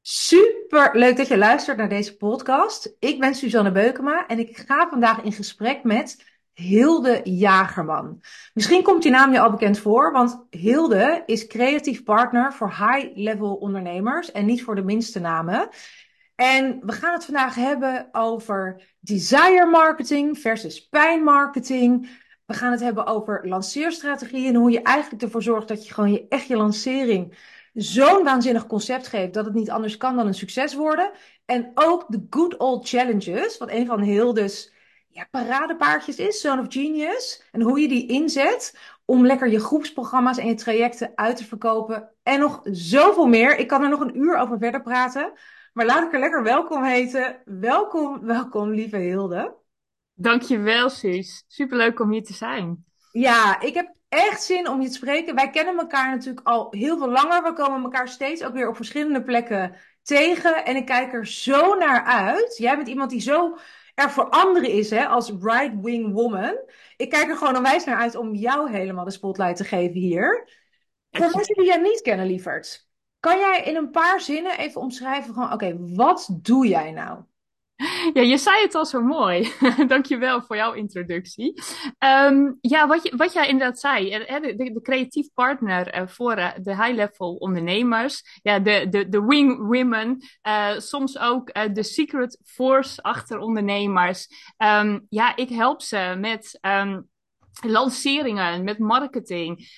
Super leuk dat je luistert naar deze podcast. Ik ben Suzanne Beukema en ik ga vandaag in gesprek met Hilde Jagerman. Misschien komt die naam je al bekend voor, want Hilde is creatief partner voor high-level ondernemers en niet voor de minste namen. En we gaan het vandaag hebben over desire marketing versus pijnmarketing. We gaan het hebben over lanceerstrategieën en hoe je eigenlijk ervoor zorgt dat je gewoon je lancering zo'n waanzinnig concept geeft dat het niet anders kan dan een succes worden. En ook de good old challenges, wat een van Hilde's paradepaardjes is, Zone of Genius. En hoe je die inzet om lekker je groepsprogramma's en je trajecten uit te verkopen. En nog zoveel meer. Ik kan er nog een uur over verder praten. Maar laat ik er lekker welkom heten. Welkom, welkom, lieve Hilde. Dankjewel, Suus. Superleuk om hier te zijn. Ja, ik heb echt zin om je te spreken. Wij kennen elkaar natuurlijk al heel veel langer. We komen elkaar steeds ook weer op verschillende plekken tegen. En ik kijk er zo naar uit. Jij bent iemand die zo er voor anderen is, hè, als right-wing woman. Ik kijk er gewoon onwijs naar uit om jou helemaal de spotlight te geven hier. Voor mensen die jij niet kennen, lieverd. Kan jij in een paar zinnen even omschrijven van, oké, wat doe jij nou? Ja, je zei het al zo mooi. Dankjewel voor jouw introductie. Ja, wat jij inderdaad zei, de creatief partner voor de high-level ondernemers, ja, de wing women, soms ook de secret force achter ondernemers. Ja, ik help ze met lanceringen, met marketing,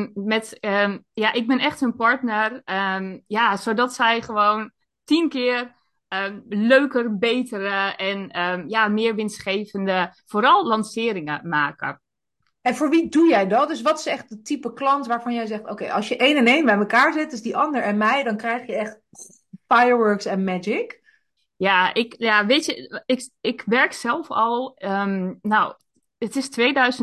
ja, ik ben echt hun partner, ja, zodat zij gewoon 10 keer leuker, betere en ja, meer winstgevende, vooral lanceringen maken. En voor wie doe jij dat? Dus wat is echt het type klant waarvan jij zegt: oké, als je één en één bij elkaar zet, dus die ander en mij, dan krijg je echt fireworks en magic. Ja, weet je, ik werk zelf al, nou, het is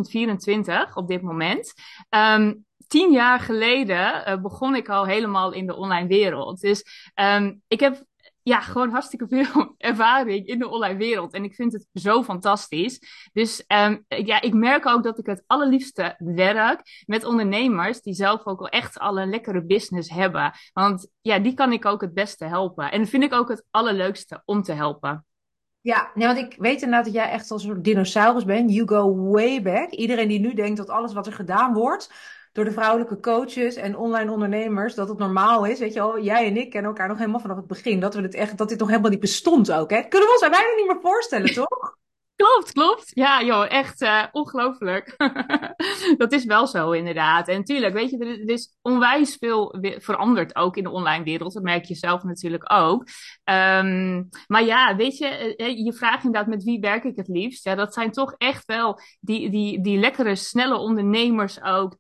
2024 op dit moment. 10 jaar geleden begon ik al helemaal in de online wereld. Dus ik heb ja, gewoon hartstikke veel ervaring in de online wereld. En ik vind het zo fantastisch. Dus ja, ik merk ook dat ik het allerliefste werk met ondernemers die zelf ook wel echt al een lekkere business hebben. Want ja, die kan ik ook het beste helpen. En dat vind ik ook het allerleukste om te helpen. Ja, nee, want ik weet inderdaad dat jij echt als een soort dinosaurus bent. You go way back. Iedereen die nu denkt dat alles wat er gedaan wordt door de vrouwelijke coaches en online ondernemers, dat het normaal is. Weet je wel, jij en ik kennen elkaar nog helemaal vanaf het begin. Dat we dit echt, dat dit nog helemaal niet bestond ook. Hè? Kunnen we ons bijna niet meer voorstellen, toch? Klopt, klopt. Ja, joh, echt ongelooflijk. Dat is wel zo, inderdaad. En tuurlijk, weet je, er is onwijs veel veranderd ook in de online wereld. Dat merk je zelf natuurlijk ook. Maar ja, weet je, je vraagt inderdaad met wie werk ik het liefst. Ja, dat zijn toch echt wel die lekkere, snelle ondernemers ook.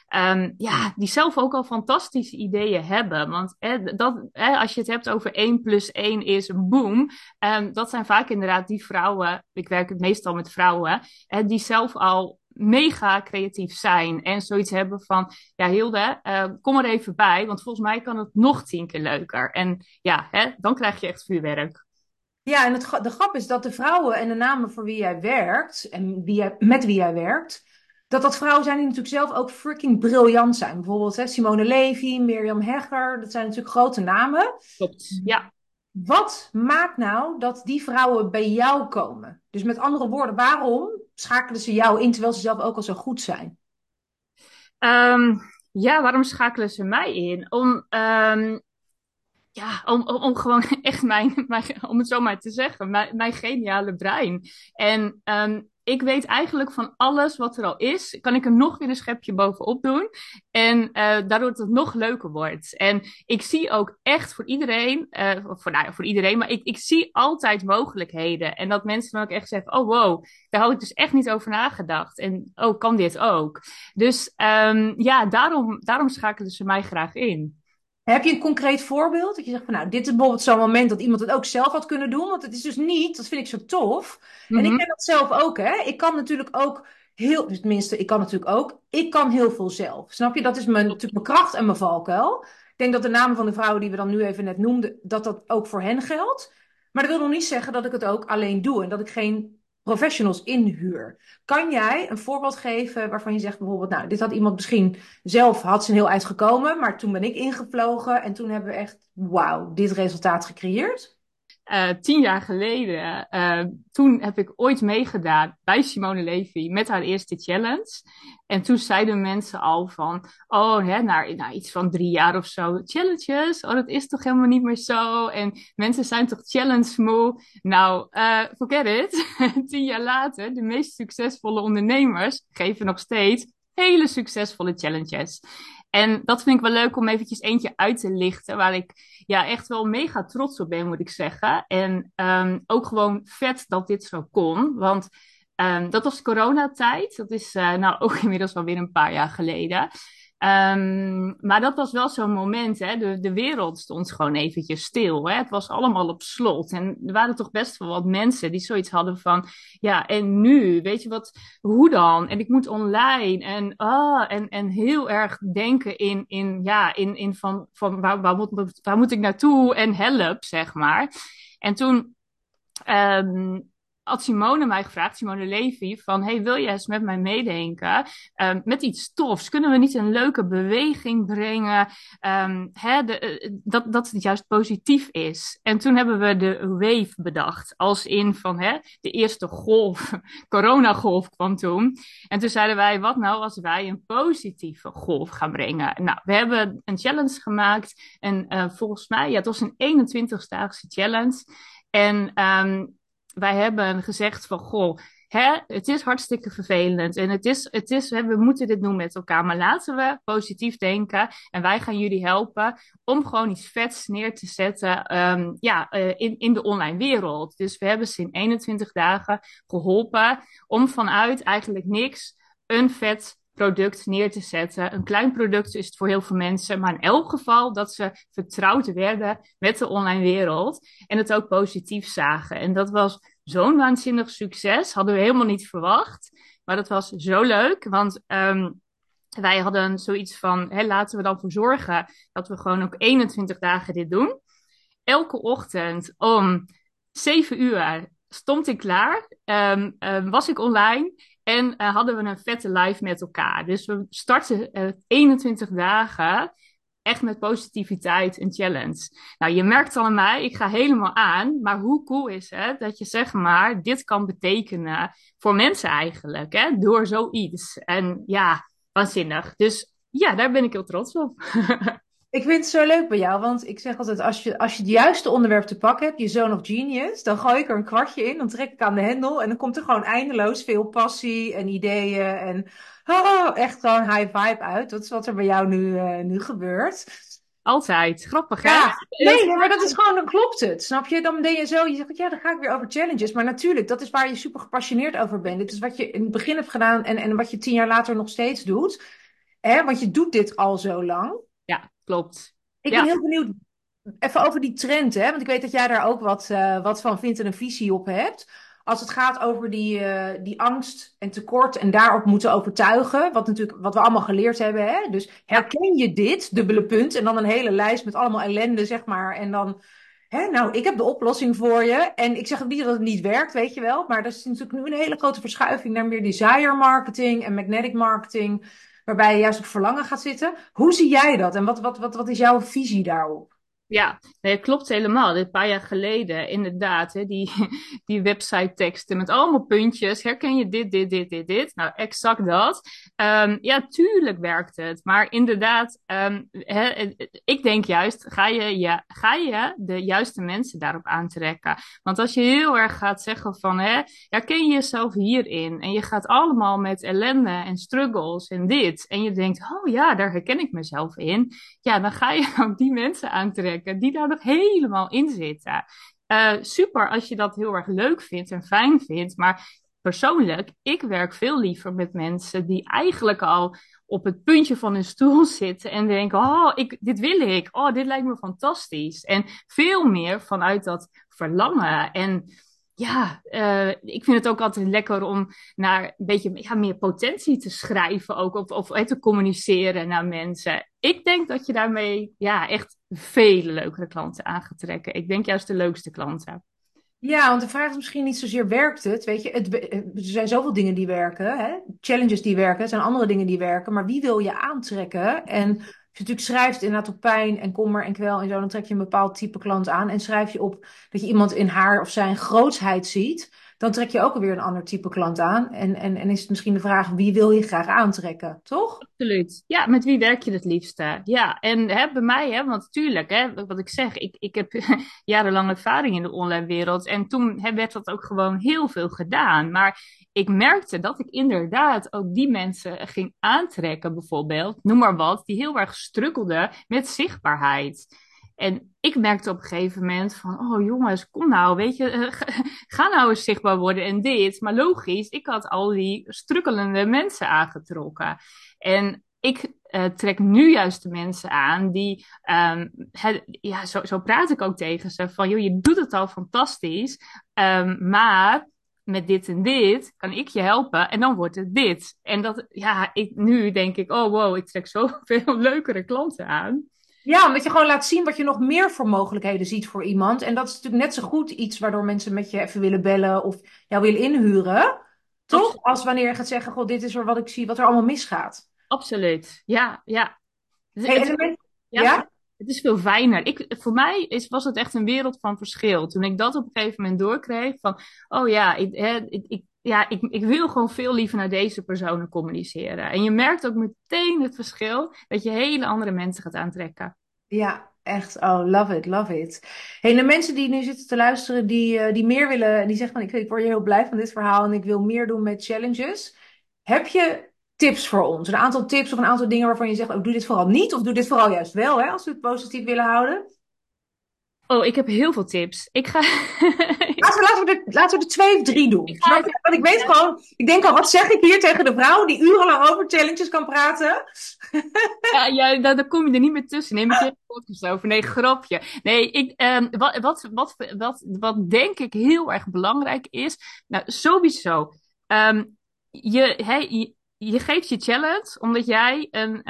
Ja, die zelf ook al fantastische ideeën hebben. Want als je het hebt over 1 + 1 is boom. Dat zijn vaak inderdaad die vrouwen, ik werk het meestal met vrouwen, die zelf al mega creatief zijn en zoiets hebben van, ja Hilde, kom er even bij, want volgens mij kan het nog 10 keer leuker. En ja, dan krijg je echt vuurwerk. Ja, en de grap is dat de vrouwen en de namen voor wie jij werkt en met wie jij werkt, dat vrouwen zijn die natuurlijk zelf ook freaking briljant zijn. Bijvoorbeeld hè, Simone Levy, Mirjam Hegger, dat zijn natuurlijk grote namen. Klopt. Ja. Wat maakt nou dat die vrouwen bij jou komen? Dus met andere woorden, waarom schakelen ze jou in terwijl ze zelf ook al zo goed zijn? Ehm, ja, waarom schakelen ze mij in? Ja, om gewoon echt om het zo maar te zeggen, mijn geniale brein. En ik weet eigenlijk van alles wat er al is, kan ik er nog weer een schepje bovenop doen. En daardoor dat het nog leuker wordt. En ik zie ook echt voor iedereen, nou ja, voor iedereen, maar ik zie altijd mogelijkheden. En dat mensen dan ook echt zeggen, oh wow, daar had ik dus echt niet over nagedacht. En oh, kan dit ook? Dus ja, daarom schakelen ze mij graag in. Heb je een concreet voorbeeld? Dat je zegt van nou, dit is bijvoorbeeld zo'n moment dat iemand het ook zelf had kunnen doen. Want het is dus niet, dat vind ik zo tof. En ik ken Mhm. dat zelf ook, hè. Ik kan natuurlijk ook heel, dus tenminste, ik kan natuurlijk ook, ik kan heel veel zelf. Snap je? Dat is natuurlijk mijn kracht en mijn valkuil. Ik denk dat de namen van de vrouwen die we dan nu even net noemden, dat dat ook voor hen geldt. Maar dat wil nog niet zeggen dat ik het ook alleen doe. En dat ik geen professionals inhuur. Kan jij een voorbeeld geven waarvan je zegt bijvoorbeeld, nou, dit had iemand misschien zelf, had ze een heel eind gekomen, maar toen ben ik ingevlogen en toen hebben we echt, wauw, dit resultaat gecreëerd? 10 jaar geleden, toen heb ik ooit meegedaan bij Simone Levy met haar eerste challenge. En toen zeiden mensen al van, oh, hè, na iets van 3 jaar of zo, challenges, oh, dat is toch helemaal niet meer zo. En mensen zijn toch challenge moe. Nou, forget it. 10 jaar later, de meest succesvolle ondernemers geven nog steeds hele succesvolle challenges. En dat vind ik wel leuk om eventjes eentje uit te lichten, waar ik ja, echt wel mega trots op ben, moet ik zeggen. En ook gewoon vet dat dit zo kon. Want dat was coronatijd. Dat is nou ook inmiddels alweer een paar jaar geleden. Maar dat was wel zo'n moment, hè. De wereld stond gewoon eventjes stil. Hè. Het was allemaal op slot. En er waren toch best wel wat mensen die zoiets hadden van... Ja, en nu? Weet je wat? Hoe dan? En ik moet online. En heel erg denken in van waar moet ik naartoe? En help, zeg maar. En toen ehm, had Simone mij gevraagd, Simone Levy, van hey, wil je eens met mij meedenken met iets tofs? Kunnen we niet een leuke beweging brengen? Dat het juist positief is. En toen hebben we de wave bedacht, als in van de eerste golf, coronagolf kwam toen. En toen zeiden wij, wat nou als wij een positieve golf gaan brengen? Nou, we hebben een challenge gemaakt en volgens mij, ja, het was een 21-daagse challenge. En wij hebben gezegd van, goh, het is hartstikke vervelend en we moeten dit doen met elkaar, maar laten we positief denken en wij gaan jullie helpen om gewoon iets vets neer te zetten in de online wereld. Dus we hebben ze in 21 dagen geholpen om vanuit eigenlijk niks een vet product neer te zetten. Een klein product is het voor heel veel mensen, maar in elk geval dat ze vertrouwd werden met de online wereld en het ook positief zagen. En dat was zo'n waanzinnig succes, hadden we helemaal niet verwacht. Maar dat was zo leuk, want wij hadden zoiets van, laten we dan voor zorgen dat we gewoon ook 21 dagen dit doen. Elke ochtend om 7 uur stond ik klaar, was ik online en hadden we een vette live met elkaar. Dus we starten 21 dagen echt met positiviteit een challenge. Nou, je merkt al aan mij, ik ga helemaal aan. Maar hoe cool is het dat je zeg maar dit kan betekenen voor mensen eigenlijk, hè? Door zoiets. En ja, waanzinnig. Dus ja, daar ben ik heel trots op. Ik vind het zo leuk bij jou, want ik zeg altijd, als je het juiste onderwerp te pakken hebt, je zone of genius, dan gooi ik er een kwartje in, dan trek ik aan de hendel en dan komt er gewoon eindeloos veel passie en ideeën en echt gewoon high vibe uit. Dat is wat er bij jou nu gebeurt. Altijd. Grappig, hè? Ja, nee, maar dat is gewoon, dan klopt het, snap je? Dan ben je zo, je zegt, ja, dan ga ik weer over challenges. Maar natuurlijk, dat is waar je super gepassioneerd over bent. Dit is wat je in het begin hebt gedaan en wat je 10 jaar later nog steeds doet. Hè? Want je doet dit al zo lang. Ja, klopt. Ik ben Ja, heel benieuwd, even over die trend, hè? Want ik weet dat jij daar ook wat van vindt en een visie op hebt. Als het gaat over die angst en tekort en daarop moeten overtuigen, wat we allemaal geleerd hebben, hè? Dus ja. herken je dit, dubbele punt, en dan een hele lijst met allemaal ellende, zeg maar. En dan, nou, ik heb de oplossing voor je. En ik zeg ook niet dat het niet werkt, weet je wel. Maar er is natuurlijk nu een hele grote verschuiving naar meer desire marketing en magnetic marketing, waarbij je juist op verlangen gaat zitten. Hoe zie jij dat en wat is jouw visie daarop? Ja, nee, klopt helemaal. Een paar jaar geleden, inderdaad, die website teksten met allemaal puntjes. Herken je dit? Nou, exact dat. Ja, tuurlijk werkt het. Maar inderdaad, ik denk juist, ga je de juiste mensen daarop aantrekken? Want als je heel erg gaat zeggen van, herken je jezelf hierin? En je gaat allemaal met ellende en struggles en dit. En je denkt, oh ja, daar herken ik mezelf in. Ja, dan ga je ook die mensen aantrekken die daar nog helemaal in zitten. Super als je dat heel erg leuk vindt en fijn vindt, maar persoonlijk, ik werk veel liever met mensen die eigenlijk al op het puntje van hun stoel zitten en denken, oh, dit wil ik, oh, dit lijkt me fantastisch. En veel meer vanuit dat verlangen en ja, ik vind het ook altijd lekker om naar een beetje meer potentie te schrijven ook, of te communiceren naar mensen. Ik denk dat je daarmee ja, echt vele leukere klanten aan gaat trekken. Ik denk juist de leukste klanten. Ja, want de vraag is misschien niet zozeer werkt het, weet je. Er zijn zoveel dingen die werken, hè? Challenges die werken, er zijn andere dingen die werken. Maar wie wil je aantrekken? En als je natuurlijk schrijft inderdaad op pijn en kommer en kwel en zo, dan trek je een bepaald type klant aan. En schrijf je op dat je iemand in haar of zijn grootsheid ziet, dan trek je ook alweer een ander type klant aan. En is het misschien de vraag, wie wil je graag aantrekken, toch? Absoluut. Ja, met wie werk je het liefste? Ja, en hè, bij mij, hè, want tuurlijk, hè, wat ik zeg, ik heb jarenlang ervaring in de online wereld en toen hè, werd dat ook gewoon heel veel gedaan. Maar ik merkte dat ik inderdaad ook die mensen ging aantrekken, bijvoorbeeld, noem maar wat, die heel erg strukkelden met zichtbaarheid. En ik merkte op een gegeven moment van, oh jongens, kom nou, weet je, ga nou eens zichtbaar worden en dit. Maar logisch, ik had al die strukkelende mensen aangetrokken. En ik trek nu juist de mensen aan die, ja, zo praat ik ook tegen ze, van joh, je doet het al fantastisch, maar met dit en dit kan ik je helpen en dan wordt het dit. En dat, ja, nu denk ik, oh wow, ik trek zoveel leukere klanten aan. Ja, omdat je gewoon laat zien wat je nog meer voor mogelijkheden ziet voor iemand. En dat is natuurlijk net zo goed iets waardoor mensen met je even willen bellen of jou willen inhuren. Toch? Absoluut. Als wanneer je gaat zeggen, goh, dit is er wat ik zie, wat er allemaal misgaat. Absoluut. Ja, ja. Hey, Het, ja, ja? het is veel fijner. Voor mij was het echt een wereld van verschil. Toen ik dat op een gegeven moment doorkreeg van, oh ja, ik wil gewoon veel liever naar deze personen communiceren. En je merkt ook meteen het verschil dat je hele andere mensen gaat aantrekken. Ja, echt. Oh, love it, love it. Hey, en de mensen die nu zitten te luisteren, die meer willen, die zeggen van, ik word hier heel blij van dit verhaal en ik wil meer doen met challenges. Heb je tips voor ons? Een aantal tips of een aantal dingen waarvan je zegt, oh, doe dit vooral niet of doe dit vooral juist wel, hè, als we het positief willen houden? Oh, ik heb heel veel tips. Laten we er twee of drie doen. Ik ga Snap het je? Want ik weet gewoon, ik denk al, wat zeg ik hier tegen de vrouw die urenlang over challenges kan praten? Ja, daar kom je er niet meer tussen. Neem ik je podcast over. Nee, grapje. Nee, wat denk ik heel erg belangrijk is. Nou, sowieso. ehm, je geeft je challenge omdat jij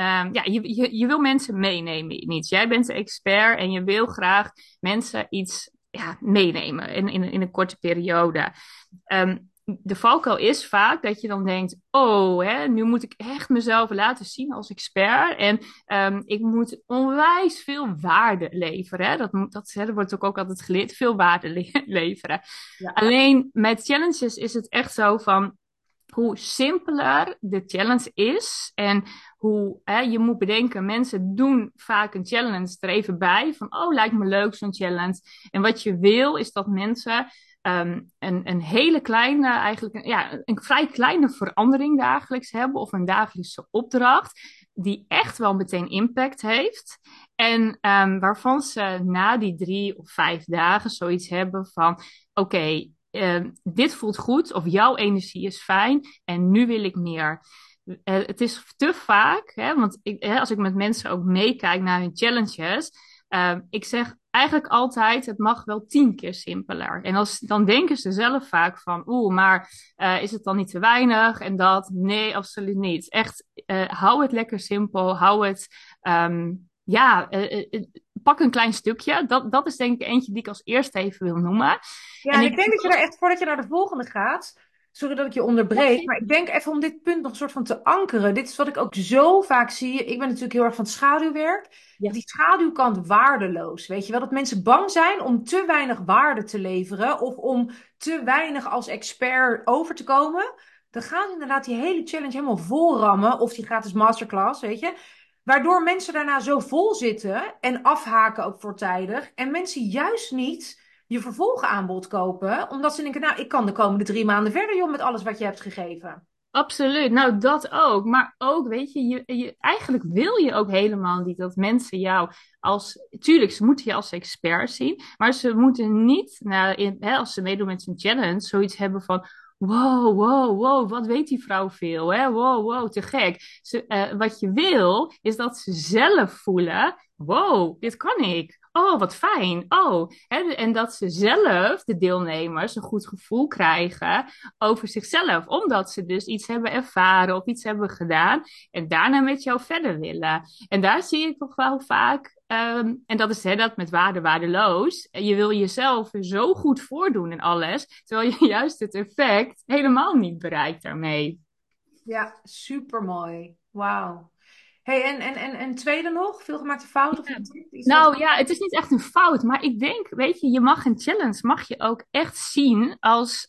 je wil mensen meenemen in iets. Jij bent de expert en je wil graag mensen iets meenemen in een korte periode. Ehm, de valkuil is vaak dat je dan denkt: oh, hè, nu moet ik echt mezelf laten zien als expert. En ik moet onwijs veel waarde leveren. Hè. Dat wordt ook altijd geleerd: veel waarde leveren. Ja. Alleen met challenges is het echt zo van. Hoe simpeler de challenge is en hoe je moet bedenken, mensen doen vaak een challenge er even bij van, oh, lijkt me leuk zo'n challenge. En wat je wil is dat mensen een hele kleine, eigenlijk een vrij kleine verandering dagelijks hebben of een dagelijkse opdracht die echt wel meteen impact heeft. En waarvan ze na die 3 of 5 dagen zoiets hebben van, oké, dit voelt goed of jouw energie is fijn en nu wil ik meer. Het is te vaak, hè, want als ik met mensen ook meekijk naar hun challenges, ik zeg eigenlijk altijd, het mag wel 10 keer simpeler. En dan denken ze zelf vaak van, maar is het dan niet te weinig? En dat, nee, absoluut niet. Echt, hou het lekker simpel, hou het, ehm, ja, pak een klein stukje. Dat is denk ik eentje die ik als eerste even wil noemen. Ja, En en ik ik denk dat je daar echt, voordat je naar de volgende gaat, sorry dat ik je onderbreek, maar ik denk even om dit punt nog een soort van te ankeren. Dit is wat ik ook zo vaak zie. Ik ben natuurlijk heel erg van het schaduwwerk. Ja, Die schaduwkant waardeloos. Weet je wel, dat mensen bang zijn om te weinig waarde te leveren of om te weinig als expert over te komen. Dan gaan ze inderdaad die hele challenge helemaal vol rammen of die gratis masterclass, weet je. Waardoor mensen daarna zo vol zitten en afhaken ook voortijdig. En mensen juist niet je vervolgaanbod kopen, omdat ze denken, nou, ik kan de komende 3 maanden verder, joh, met alles wat je hebt gegeven. absoluut. Nou, dat ook. Maar ook, weet je, eigenlijk wil je ook helemaal niet dat mensen jou als... Tuurlijk, ze moeten je als expert zien, maar ze moeten niet, nou, als ze meedoen met zo'n challenge, zoiets hebben van... Wow, wow, wow, wat weet die vrouw veel, hè? Wow, wow, te gek. Wat je wil, is dat ze zelf voelen, wow, dit kan ik. Oh, wat fijn. Oh, hè? En dat ze zelf, de deelnemers, een goed gevoel krijgen over zichzelf, omdat ze dus iets hebben ervaren of iets hebben gedaan en daarna met jou verder willen. En daar zie ik toch wel vaak En dat is dat met waarde, waardeloos. En je wil jezelf zo goed voordoen en alles, terwijl je juist het effect helemaal niet bereikt daarmee. Ja, super mooi. Wauw. Hey, en tweede nog? Veelgemaakte fout of Ja. een tip? Iets wat... Nou ja, het is niet echt een fout, maar ik denk, weet je, je mag een challenge, mag je ook echt zien als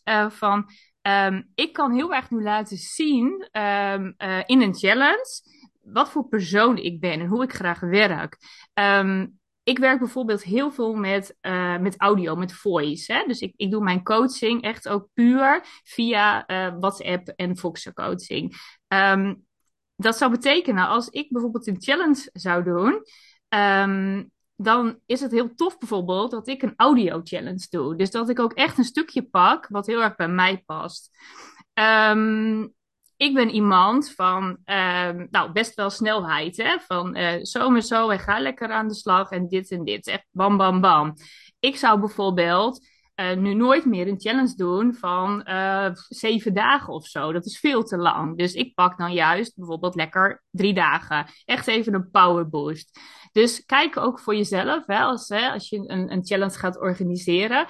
ik kan heel erg nu laten zien in een challenge wat voor persoon ik ben en hoe ik graag werk. Ehm, ik werk bijvoorbeeld heel veel met audio, met voice. Hè? Dus ik doe mijn coaching echt ook puur via WhatsApp en Voxer coaching. Ehm, dat zou betekenen, als ik bijvoorbeeld een challenge zou doen, ehm, dan is het heel tof bijvoorbeeld dat ik een audio challenge doe. Dus dat ik ook echt een stukje pak wat heel erg bij mij past. Ehm, ik ben iemand van, nou, best wel snelheid, hè? Van zo en zo en ga lekker aan de slag en dit en dit. Echt bam, bam, bam. Ik zou bijvoorbeeld nu nooit meer een challenge doen van 7 dagen of zo. Dat is veel te lang. Dus ik pak dan juist bijvoorbeeld lekker 3 dagen. Echt even een power boost. Dus kijk ook voor jezelf, als je een challenge gaat organiseren.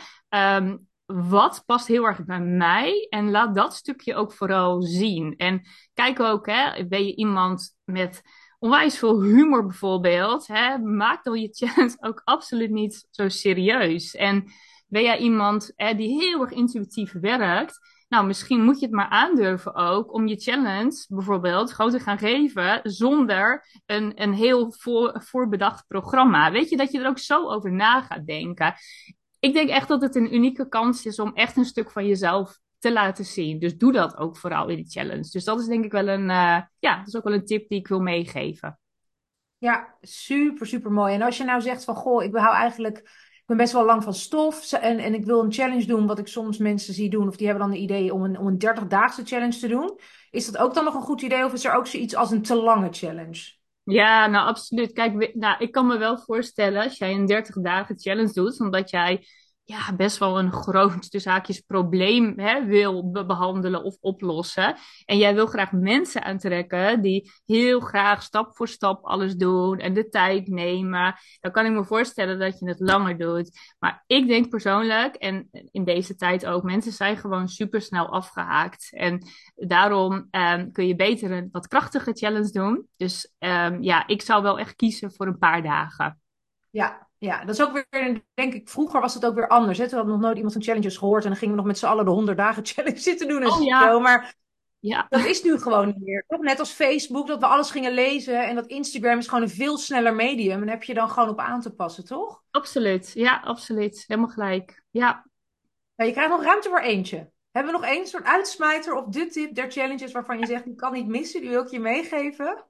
Wat past heel erg bij mij? En laat dat stukje ook vooral zien. En kijk ook, hè, ben je iemand met onwijs veel humor bijvoorbeeld, hè, maak dan je challenge ook absoluut niet zo serieus. En ben jij iemand die heel erg intuïtief werkt? Nou, misschien moet je het maar aandurven ook om je challenge bijvoorbeeld gewoon te gaan geven zonder een heel voorbedacht programma. Weet je, dat je er ook zo over na gaat denken. Ik denk echt dat het een unieke kans is om echt een stuk van jezelf te laten zien. Dus doe dat ook vooral in die challenge. Dus dat is denk ik wel ja, dat is ook wel een tip die ik wil meegeven. Ja, super, super mooi. En als je nou zegt van, goh, ik hou eigenlijk, ik ben best wel lang van stof en ik wil een challenge doen, wat ik soms mensen zie doen, of die hebben dan de idee om een 30-daagse challenge te doen. Is dat ook dan nog een goed idee of is er ook zoiets als een te lange challenge? Ja, nou absoluut. Kijk, nou, ik kan me wel voorstellen als jij een 30 dagen challenge doet, omdat jij ja, best wel een groot dus haakjes probleem wil behandelen of oplossen. En jij wil graag mensen aantrekken die heel graag stap voor stap alles doen en de tijd nemen. Dan kan ik me voorstellen dat je het langer doet. Maar ik denk persoonlijk, en in deze tijd ook, mensen zijn gewoon super snel afgehaakt. En daarom kun je beter een wat krachtige challenge doen. Dus ja, ik zou wel echt kiezen voor een paar dagen. Ja, ja, dat is ook weer, denk ik, vroeger was het ook weer anders. Hè? Toen had nog nooit iemand van challenges gehoord en dan gingen we nog met z'n allen de 100 dagen challenge zitten doen en Oh zo. ja, Maar ja, dat is nu gewoon niet meer. Toch? Net als Facebook, dat we alles gingen lezen en dat Instagram is gewoon een veel sneller medium en heb je dan gewoon op aan te passen, toch? absoluut. Ja, absoluut. Helemaal gelijk. Ja. Nou, je krijgt nog ruimte voor eentje. Hebben we nog één soort uitsmijter of de tip der challenges waarvan je zegt, die kan niet missen, die wil ik je meegeven?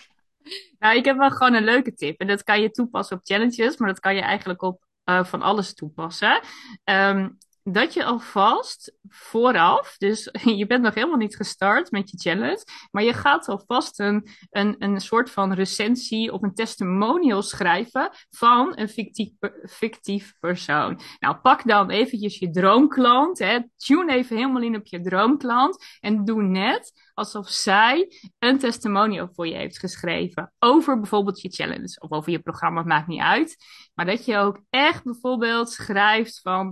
Nou, ik heb wel gewoon een leuke tip. En dat kan je toepassen op challenges, maar dat kan je eigenlijk op van alles toepassen. Ehm, dat je alvast vooraf, dus je bent nog helemaal niet gestart met je challenge, maar je gaat alvast een soort van recensie of een testimonial schrijven van een fictief persoon. Nou, pak dan eventjes je droomklant, hè, tune even helemaal in op je droomklant en doe net alsof zij een testimonial voor je heeft geschreven over bijvoorbeeld je challenge of over je programma, het maakt niet uit. Maar dat je ook echt bijvoorbeeld schrijft van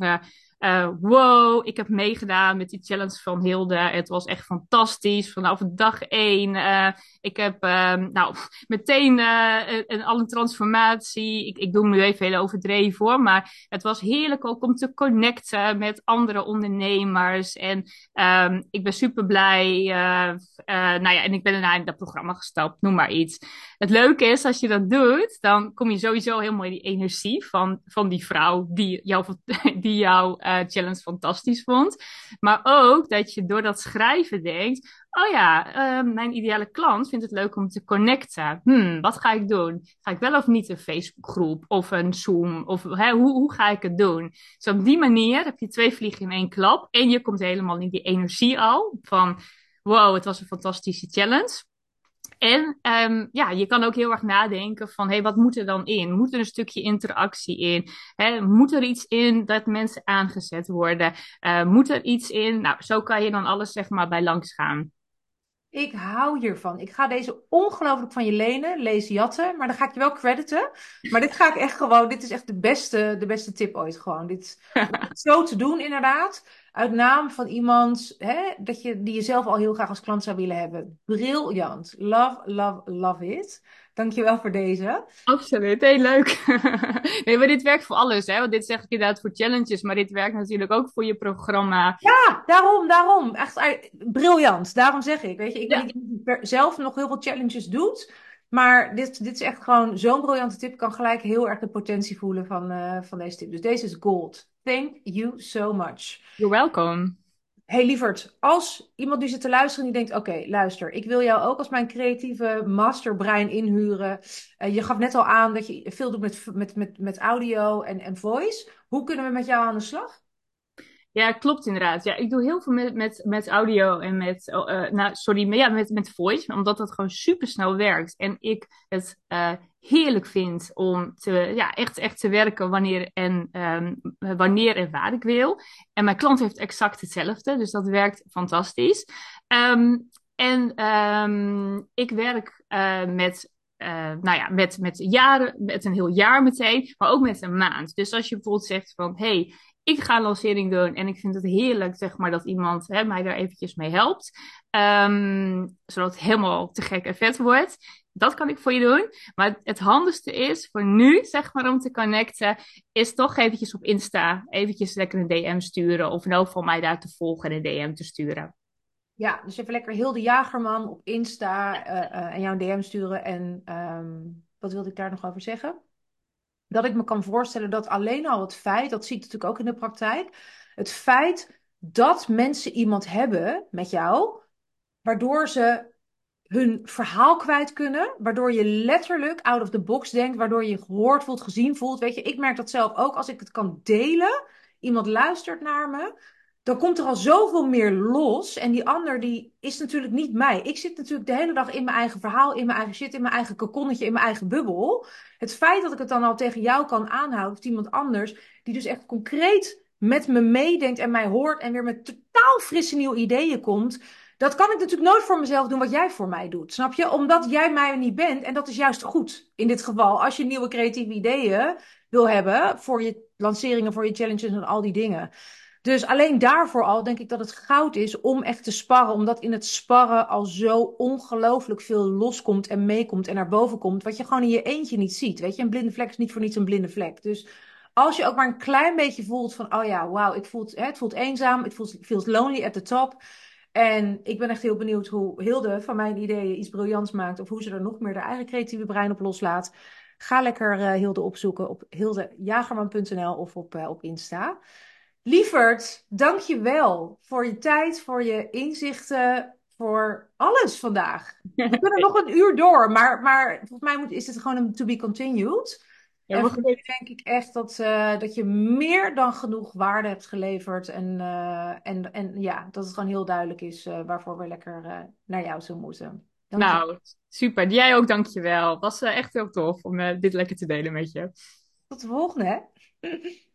wow, ik heb meegedaan met die challenge van Hilde. Het was echt fantastisch. Vanaf dag één. Ik heb nou, meteen al een transformatie. Ik doe hem nu even heel overdreven hoor. Maar het was heerlijk ook om te connecten met andere ondernemers. En ik ben super blij. Nou ja, en ik ben daarna in dat programma gestapt. Noem maar iets. Het leuke is, als je dat doet, dan kom je sowieso helemaal in die energie van die vrouw die jouw challenge fantastisch vond. Maar ook dat je door dat schrijven denkt, oh ja, mijn ideale klant vindt het leuk om te connecten. Wat ga ik doen? Ga ik wel of niet een Facebookgroep of een Zoom? Of hoe ga ik het doen? Dus op die manier heb je 2 vliegen in 1 klap. En je komt helemaal in die energie al van, wow, het was een fantastische challenge. En ja, je kan ook heel erg nadenken van, hé, wat moet er dan in? Moet er een stukje interactie in? Moet er iets in dat mensen aangezet worden? Moet er iets in? Nou, zo kan je dan alles zeg maar bij langs gaan. Ik hou hiervan. Ik ga deze ongelooflijk van je lenen, lees jatten, maar dan ga ik je wel crediten. Maar dit ga ik echt gewoon, dit is echt de beste tip ooit gewoon. Om het zo te doen inderdaad, uit naam van iemand die je zelf al heel graag als klant zou willen hebben. Briljant. Love, love, love it. Dankjewel voor deze. Absoluut, heel leuk. Nee, maar dit werkt voor alles, hè? Want dit zeg ik inderdaad voor challenges, maar dit werkt natuurlijk ook voor je programma. Ja, daarom. Echt briljant. Daarom zeg ik. Weet je, ik ben Ja, niet iemand die zelf nog heel veel challenges doet. Maar dit is echt gewoon zo'n briljante tip. Ik kan gelijk heel erg de potentie voelen van deze tip. Dus deze is gold. Thank you so much. you're welcome. Hey lieverd, als iemand die zit te luisteren en die denkt: oké, luister, ik wil jou ook als mijn creatieve masterbrein inhuren. Je gaf net al aan dat je veel doet met audio en voice. Hoe kunnen we met jou aan de slag? Ja, klopt inderdaad. Ja, ik doe heel veel met audio en nou, sorry, maar ja, met voice, omdat dat gewoon super snel werkt. En ik het heerlijk vind om ja, echt te werken wanneer en waar ik wil. En mijn klant heeft exact hetzelfde, dus dat werkt fantastisch. Ehm, ik werk nou ja, met jaren, met een heel jaar meteen, maar ook met een maand. Dus als je bijvoorbeeld zegt van, hey, ik ga een lancering doen en ik vind het heerlijk, zeg maar, dat iemand mij daar eventjes mee helpt. Zodat het helemaal te gek en vet wordt. Dat kan ik voor je doen. Maar het handigste is voor nu, zeg maar, om te connecten, is toch eventjes op Insta, eventjes lekker een DM sturen. Of in elk geval mij daar te volgen en een DM te sturen. Ja, dus even lekker heel de Jagerman op Insta en jou een DM sturen. En wat wilde ik daar nog over zeggen? Dat ik me kan voorstellen dat alleen al het feit, dat zie ik natuurlijk ook in de praktijk, het feit dat mensen iemand hebben met jou, waardoor ze hun verhaal kwijt kunnen, waardoor je letterlijk out of the box denkt, waardoor je gehoord voelt, gezien voelt. Weet je, ik merk dat zelf ook als ik het kan delen, iemand luistert naar me, dan komt er al zoveel meer los. En die ander, die is natuurlijk niet mij. Ik zit natuurlijk de hele dag in mijn eigen verhaal, in mijn eigen shit, in mijn eigen kokonnetje, in mijn eigen bubbel. Het feit dat ik het dan al tegen jou kan aanhouden, of iemand anders, die dus echt concreet met me meedenkt en mij hoort en weer met totaal frisse nieuwe ideeën komt. Dat kan ik natuurlijk nooit voor mezelf doen wat jij voor mij doet. Snap je? Omdat jij mij er niet bent. En dat is juist goed in dit geval. Als je nieuwe creatieve ideeën wil hebben voor je lanceringen, voor je challenges en al die dingen. Dus alleen daarvoor al denk ik dat het goud is om echt te sparren. Omdat in het sparren al zo ongelooflijk veel loskomt en meekomt en naar boven komt. Wat je gewoon in je eentje niet ziet. Weet je, een blinde vlek is niet voor niets een blinde vlek. Dus als je ook maar een klein beetje voelt van, oh ja, wauw, het voelt eenzaam. Het feels lonely at the top. En ik ben echt heel benieuwd hoe Hilde van mijn ideeën iets briljants maakt. Of hoe ze er nog meer haar eigen creatieve brein op loslaat. Ga lekker Hilde opzoeken op hildejagerman.nl of op Insta. Lieverd, dank je wel voor je tijd, voor je inzichten, voor alles vandaag. We kunnen nog een uur door, maar volgens mij is het gewoon een to be continued. En Helemaal voor nu goed. denk ik echt dat je meer dan genoeg waarde hebt geleverd. En ja, dat het gewoon heel duidelijk is waarvoor we lekker naar jou toe moeten. Dank je. Nou, super. Jij ook, dankjewel. Was echt heel tof om dit lekker te delen met je. Tot de volgende, hè?